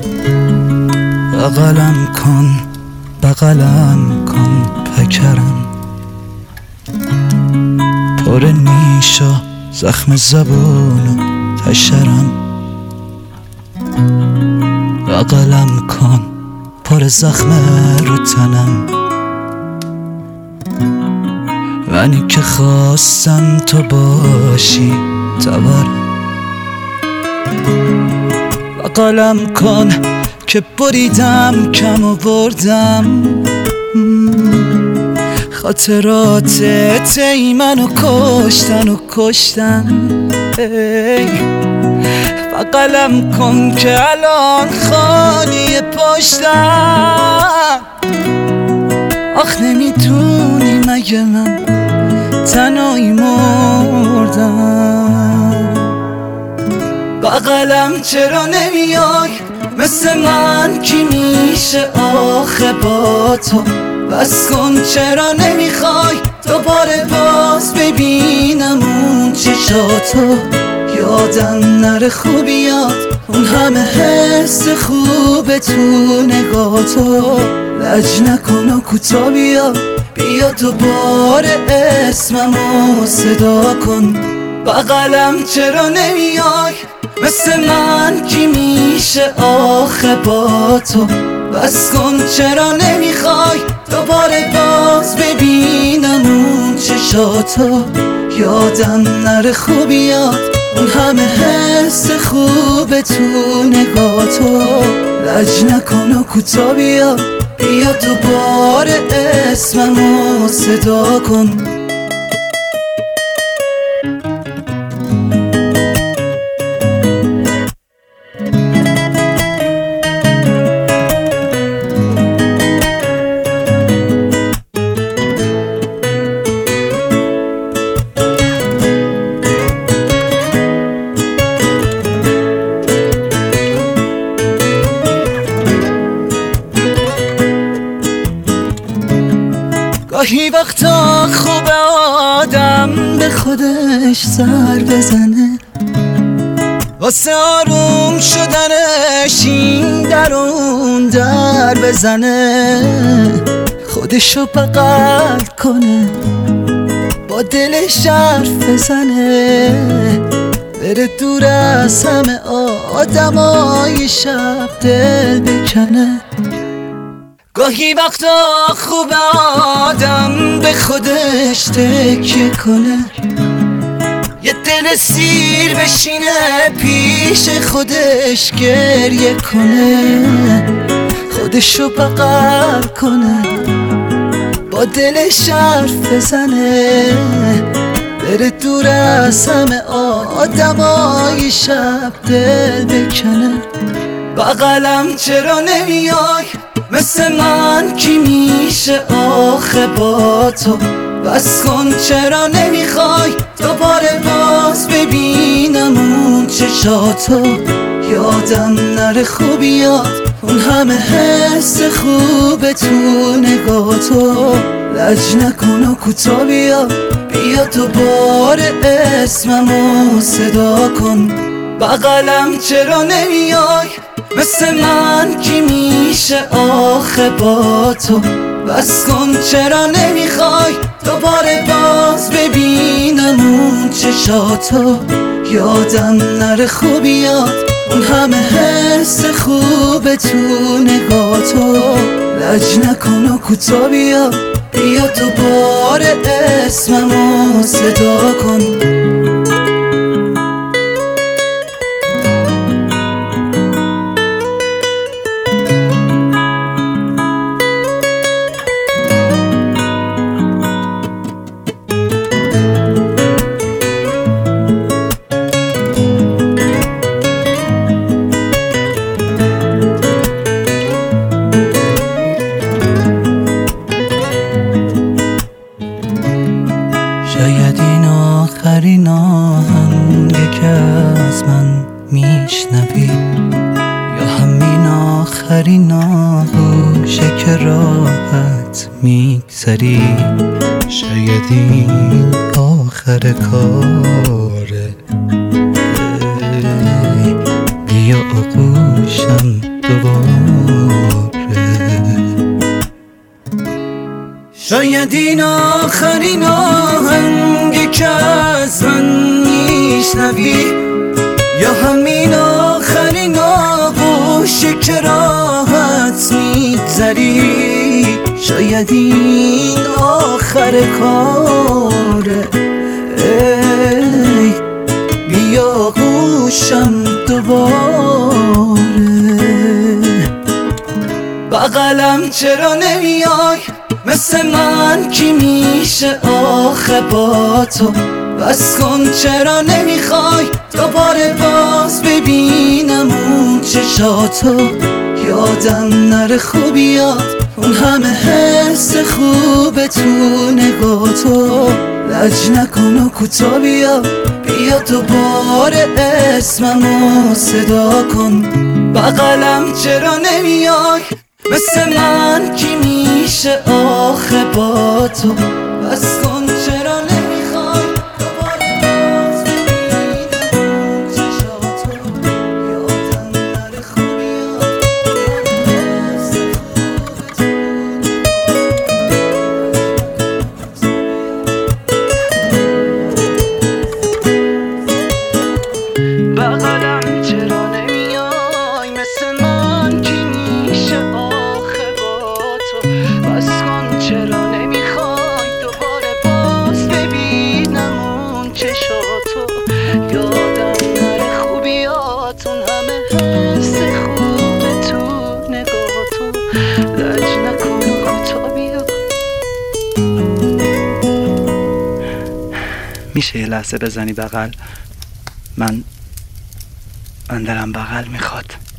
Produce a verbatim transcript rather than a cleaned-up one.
بغلم کن بغلم کن پکرم، پر نیش و زخم زبون و تشرم. بغلم کن پر زخم رو تنم، منی که خواستم تو باشی تبرم. بغلم کن که بریدم کم و بردم، خاطرات تی منو کشتن و کشتن. بغلم کن که الان خالی پشتم، آخ نمیدونی مگه من تنهایی مردم. بغلم چرا نمیای مثل من کی میشه آخه با تو؟ بس کن چرا نمیخوای دوباره باز ببینم اون چشاتو؟ یادم نره خوبیات اون همه حس خوب تو نگاتو. لج نکن و کوتا بیا بیا دوباره اسممو صدا کن. بغلم چرا نمیای مثل من کی میشه آخه با تو؟ بس کن چرا نمیخوای دوباره باز ببینم اون چشاتو؟ یادم نره خوبیات اون همه حس خوب تو نگاتو. لج نکن و کوتا بیا بیا دوباره اسممو صدا کن. گاهی وقتا خوب آدم به خودش سر بزنه، واسه آروم شدنش این در اون در بزنه. خودشو بغل کنه با دلش حرف بزنه، بره دور از همه آدمای شب دل بکنه. گاهی وقتا خوب آدم به خودش تکیه کنه، یه دل سیر بشینه پیش خودش گریه کنه. خودشو بغل کنه با دلش حرف بزنه، بره دور از همه آدمای شب دل بکنه. بغلم چرا نمیای مثل من کی میشه آخه با تو؟ بس کن چرا نمیخوای دوباره باز ببینم اون چشاتو؟ یادم نره خوبیات اون همه حس خوب تو نگاتو. لج نکن و کوتا بیا بیا دوباره اسممو صدا کن. بغلم چرا نمیای مثل من کی میشه آخه با تو؟ بس کن چرا نمیخوای دوباره باز ببینم اون چشاتو؟ یادم نره خوبیات اون همه حس خوب تو نگاتو. لج نکن و کوتا بیا بیا دوباره اسممو صدا کن. شاید این آخرین آهنگه که از من میشنوی، یا همین آخرین آغوشه که راحت میگذری. شاید این آخر کاره، بیا آغوشم شاید این آخرین آهنگی که از من میشنوی، یا همین آخرین آغوشی که راحت میگذری. شاید این آخر کاره، ای بیا گوشم دوباره. بغلم چرا نمیای مثل من کی میشه آخه با تو؟ بس کن چرا نمیخوای دوباره باز ببینم اون چشاتو؟ یادم نره خوبیات اون همه حس خوب تو نگاتو. لج نکن و کوتا بیا، بیا دوباره اسممو صدا کن. بغلم چرا نمیای مثل من کی میشه آخه با تو؟ بس کن چرا نمیخوای دوباره باز ببینم اون چشاتو؟ یادم نره خوبیات حس خوب تو. بغلم چرا نمیای مثل من کی میشه آخه با تو؟ بس کن چرا نمیخوای دوباره باز ببینم اون چشاتو؟ یادم نره خوبیات اون همه حس خوب تو نگاتو. لج نکن و کوتا بیا. میشه یه لحظه بزنی بغل؟ من من دلم بغل میخواد.